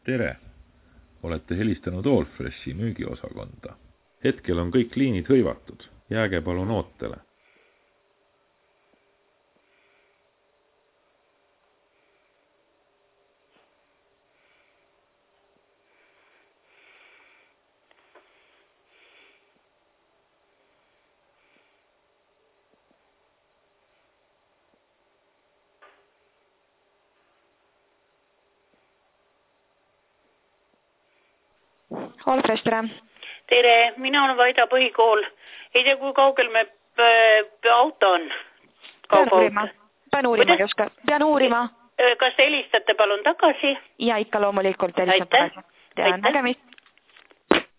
Tere! Olete helistanud Allfreshi müügiosakonda. Hetkel on kõik liinid hõivatud. Jääge palun ootele. Allfresh, tere! Tere, mina olen Vaida põhikool. Ei tea, kui kaugel me auto on? Pean uurima, Juska. Pean uurima. Kas te helistate palun tagasi? Ja ikka loomulikult helistan tagasi. Tean nägemist.